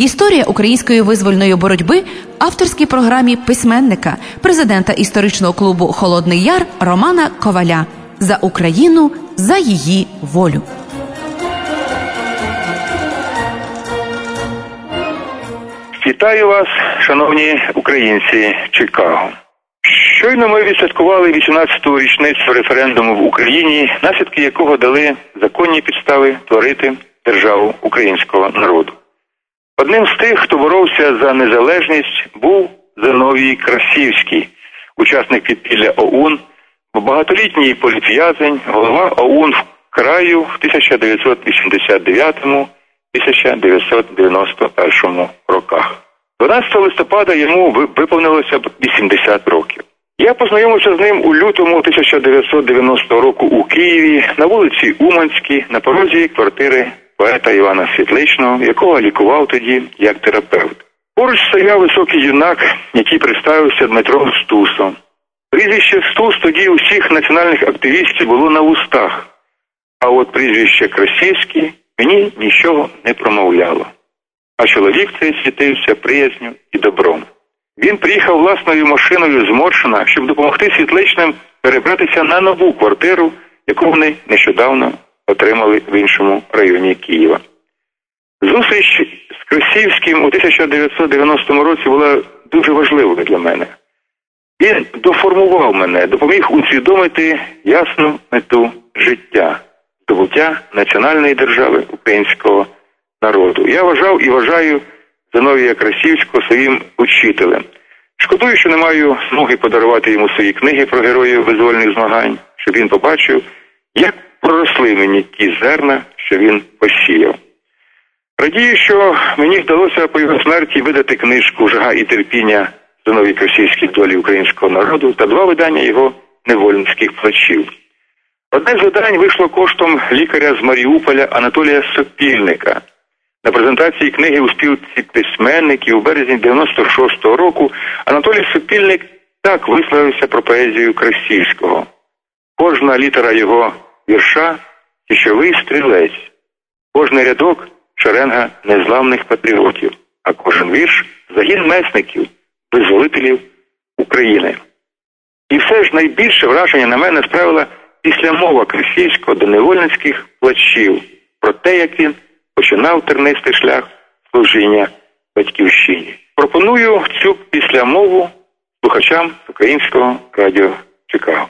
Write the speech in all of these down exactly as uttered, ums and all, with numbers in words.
Історія української визвольної боротьби в авторській програмі письменника, президента історичного клубу «Холодний Яр» Романа Коваля. За Україну, за її волю. Вітаю вас, шановні українці Чикаго. Щойно ми відсвяткували вісімнадцяту річницю референдуму в Україні, наслідки якого дали законні підстави творити державу українського народу. Одним з тих, хто боровся за незалежність, був Зиновій Красівський, учасник підпілля ОУН, багатолітній політв'язень, голова ОУН в краю в тисяча дев'ятсот вісімдесят дев'ятому - тисяча дев'ятсот дев'яносто першому роках. дванадцятого листопада йому виповнилося вісімдесят років. Я познайомився з ним у лютому тисяча дев'ятсот дев'яностого року у Києві, на вулиці Уманській, на порозі квартири поета Івана Світличного, якого лікував тоді як терапевт. Поруч стояв високий юнак, який представився Дмитром Стусом. Прізвище Стус тоді усіх національних активістів було на вустах, а от прізвище Красівський мені нічого не промовляло. А чоловік цей світився приязню і добром. Він приїхав власною машиною з Моршина, щоб допомогти Світличним перебратися на нову квартиру, яку вони нещодавно отримали в іншому районі Києва. Зустріч з Красівським у тисяча дев'ятсот дев'яностому році була дуже важливою для мене. Він доформував мене, допоміг усвідомити ясну мету життя – здобуття національної держави українського народу. Я вважав і вважаю Зиновія Красівського своїм учителем. Шкодую, що не маю змоги подарувати йому свої книги про героїв визвольних змагань, щоб він побачив, як проросли мені ті зерна, що він посіяв. Радію, що мені вдалося по його смерті видати книжку «Жага і терпіння. Зиновій Красівський. Долі українського народу» та два видання його невольницьких плачів. Одне з видань вийшло коштом лікаря з Маріуполя Анатолія Сопільника. На презентації книги у спілці письменників у березні дев'яносто шостого року Анатолій Сопільник так висловився про поезію Красівського. Кожна літера його вірша – кічовий стрілець, кожний рядок – шеренга незламних патріотів, а кожен вірш – загін месників, визволителів України. І все ж найбільше враження на мене справила післямова Красівського до невольницьких плачів про те, як він починав тернистий шлях служіння батьківщині. Пропоную цю післямову слухачам українського радіо Чикаго.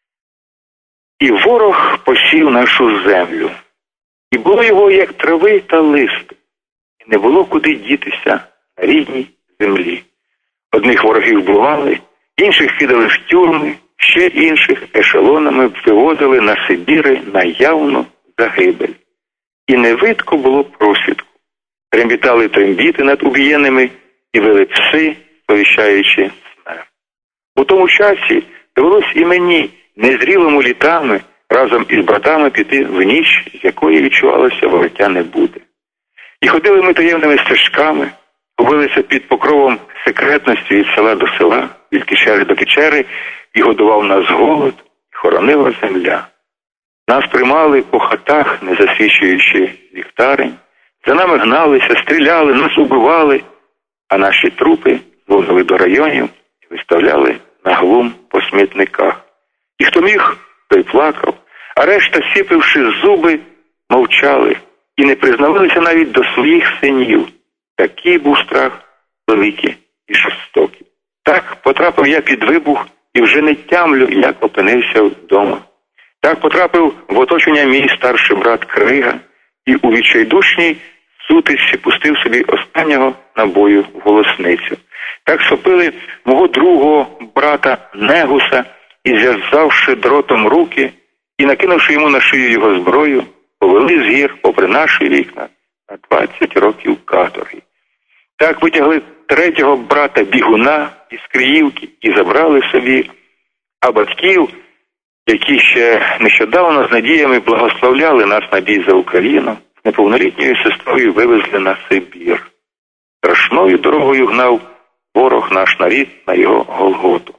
І ворог посів нашу землю, і було його, як трави та лист, і не було куди дітися на рідній землі. Одних ворогів вбивали, інших кидали в тюрми, ще інших ешелонами вивозили на Сибіри на явну загибель. І не видко було просвідку. Трембітали трембіти над убієними і вели пси, сповіщаючи смерть. У тому часі довелось і мені, незрілому літами, разом із братами піти в ніч, з якої відчувалося, вороття не буде. І ходили ми таємними стежками, губилися під покровом секретності від села до села, від кичери до кичери, і годував нас голод, і хоронила земля. Нас приймали по хатах, не засвічуючи ліхтарень, за нами гналися, стріляли, нас убивали, а наші трупи звозили до районів і виставляли на глум по смітниках. І хто міг, той плакав, а решта, сіпивши зуби, мовчали і не признавалися навіть до своїх синів. Такий був страх великий і жорстокий. Так потрапив я під вибух і вже не тямлю, як опинився вдома. Так потрапив в оточення мій старший брат Крига і у відчайдушній сутичці пустив собі останнього набою в голосницю. Так схопили мого другого брата Негуса і, зв'язавши дротом руки і накинувши йому на шию його зброю, повели з гір попри наші вікна на двадцять років каторги. Так витягли третього брата Бігуна із Криївки і забрали собі, а батьків, які ще нещодавно з надіями благословляли нас на бій за Україну, неповнолітньою сестрою вивезли на Сибір. Страшною дорогою гнав ворог наш нарід на його Голготу.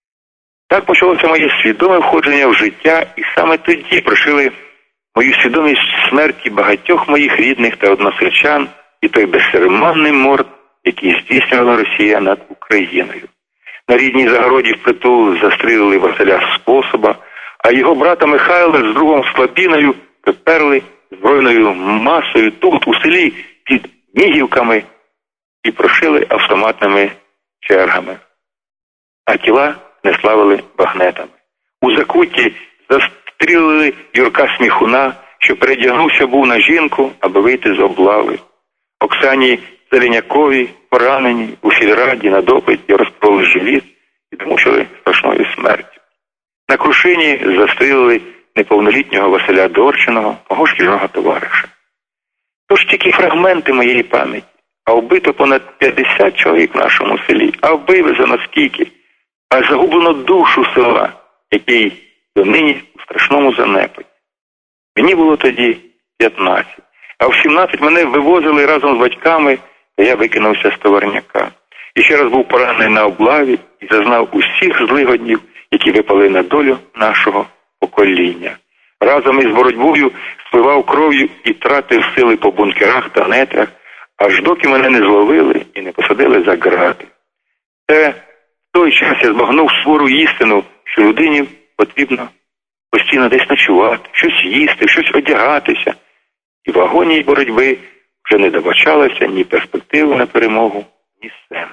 Так почалося моє свідоме входження в життя, і саме тоді прошили мою свідомість смерті багатьох моїх рідних та односельчан і той безцеремонний морд, який здійснювала Росія над Україною. На рідній Загороді впритул застрілили Василя Способа, а його брата Михайла з другом Слабіною приперли збройною масою тут, у селі, під Мігівками і прошили автоматними чергами. А тіла не славили багнетами. У Закутті застрілили Юрка Сміхуна, що передягнувся був на жінку, аби вийти з облави. Оксані Зеленяковій, поранені у сільраді на допиті, розпроли живіт і домучили страшною смертю. На Крушині застрілили неповнолітнього Василя Дорчиного, мого шкільного товариша. Тож тільки фрагменти моєї пам'яті, а вбито понад п'ятдесят чоловік в нашому селі, а вивезено скільки, а загублено душу села, який донині у страшному занепаді. Мені було тоді п'ятнадцять, а в сімнадцять мене вивозили разом з батьками, та я викинувся з товарняка. І ще раз був поранений на облаві і зазнав усіх злигоднів, які випали на долю нашого покоління. Разом із боротьбою спливав кров'ю і тратив сили по бункерах та нетрах, аж доки мене не зловили і не посадили за грати. Це в той час я збагнув свору істину, що людині потрібно постійно десь ночувати, щось їсти, щось одягатися. І в агонії боротьби вже не добачалося ні перспективи на перемогу, ні сенсу.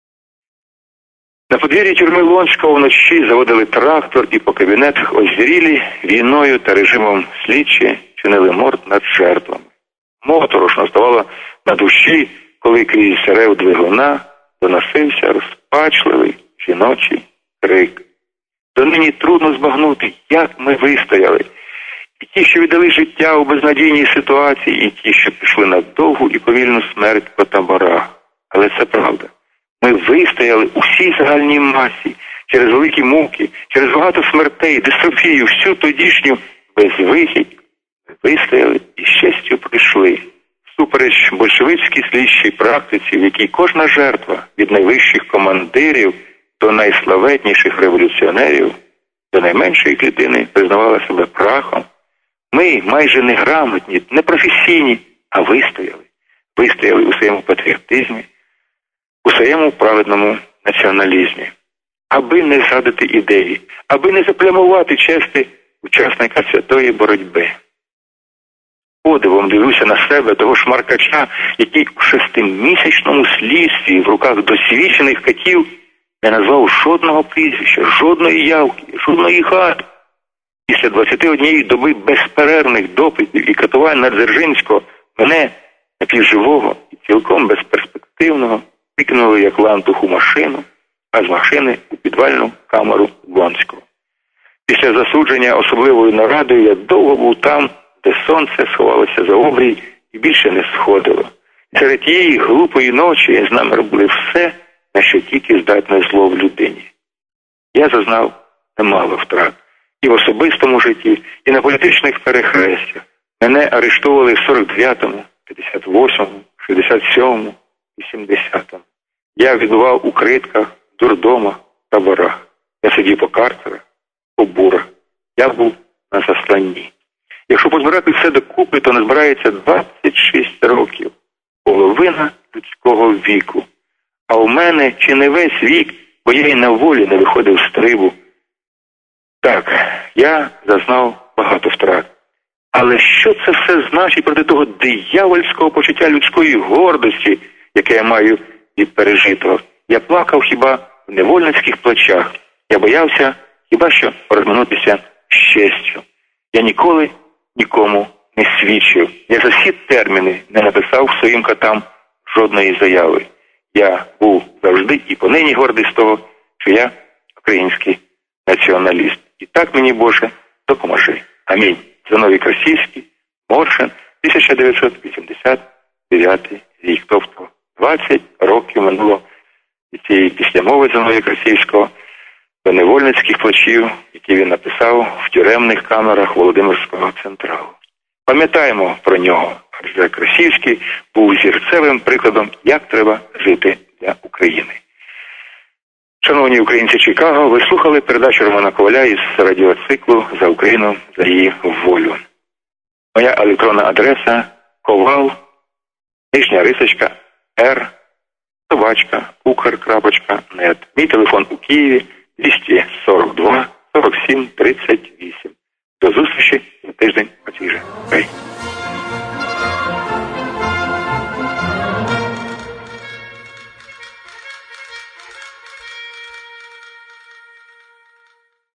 На подвір'ї тюрми Лонського вночі заводили трактор і по кабінетах озрілі війною та режимом слідчі чинили морд над жертвами. Моторошно ставало на душі, коли крізь рев двигуна доносився розпачливий жіночий крик. Донині трудно збагнути, як ми вистояли. І ті, що віддали життя у безнадійній ситуації, і ті, що пішли на довгу і повільну смерть по таборах. Але це правда. Ми вистояли у всій загальній масі, через великі муки, через багато смертей, дистрофію, всю тодішню безвихідь. Ми вистояли і з честю прийшли. Всупереч большевицькій слідчій практиці, в якій кожна жертва, від найвищих командирів до найславетніших революціонерів, до найменшої клітини признавала себе прахом, ми майже неграмотні, непрофесійні, а вистояли. Вистояли у своєму патріотизмі, у своєму праведному націоналізмі. Аби не згадати ідеї, аби не заплямувати чести учасника святої боротьби. Подивом дивлюся на себе того шмаркача, який у шестимісячному слідстві в руках досвідчених катів не назвав жодного прізвища, жодної явки, жодної хати. Після двадцяти однієї доби безперервних допитів і катувань Надзержинського мене, напівживого і цілком безперспективного, викинули як лантух у машину, а з машини у підвальну камеру Лонського. Після засудження особливою нарадою я довго був там, де сонце сховалося за обрій і більше не сходило. Серед тієї глупої ночі з нами робили все, на що тільки здатне зло в людині. Я зазнав немало втрат. І в особистому житті, і на політичних перехрестях. Мене арештовували в сорок дев'ятому, п'ятдесят восьмому, шістдесят сьомому і сімдесятому. Я відбував у критках, дурдомах, таборах. Я сидів по карцерах, по бурах. Я був на засланні. Якщо позбирати все докупи, то назбирається двадцять шість років. Половина людського віку. А у мене чи не весь вік, бо я і на волі не виходив з трибу. Так, я зазнав багато втрат. Але що це все значить проти того диявольського почуття людської гордості, яке я маю від пережитого? Я плакав хіба в невольницьких плачах. Я боявся хіба що розминутися з честю. Я ніколи нікому не свідчив. Я за всі терміни не написав своїм катам жодної заяви. Я був завжди і понині гордий з того, що я український націоналіст. І так мені, Боже, допоможи. Амінь. Зиновій Красівський, Моршин, тисяча дев'ятсот вісімдесят дев'ятий рік. Тобто двадцять років минуло від цієї післямови Зиновія Красівського до невольницьких плачів, які він написав в тюремних камерах Володимирського централу. Пам'ятаємо про нього, адже Красівський був зірцевим прикладом, як треба жити для України. Шановні українці Чикаго, ви слухали передачу Романа Коваля із радіоциклу «За Україну, за її волю». Моя електронна адреса – ковал нижня рисочка, р, собачка, укр.нет. Мій телефон у Києві двісті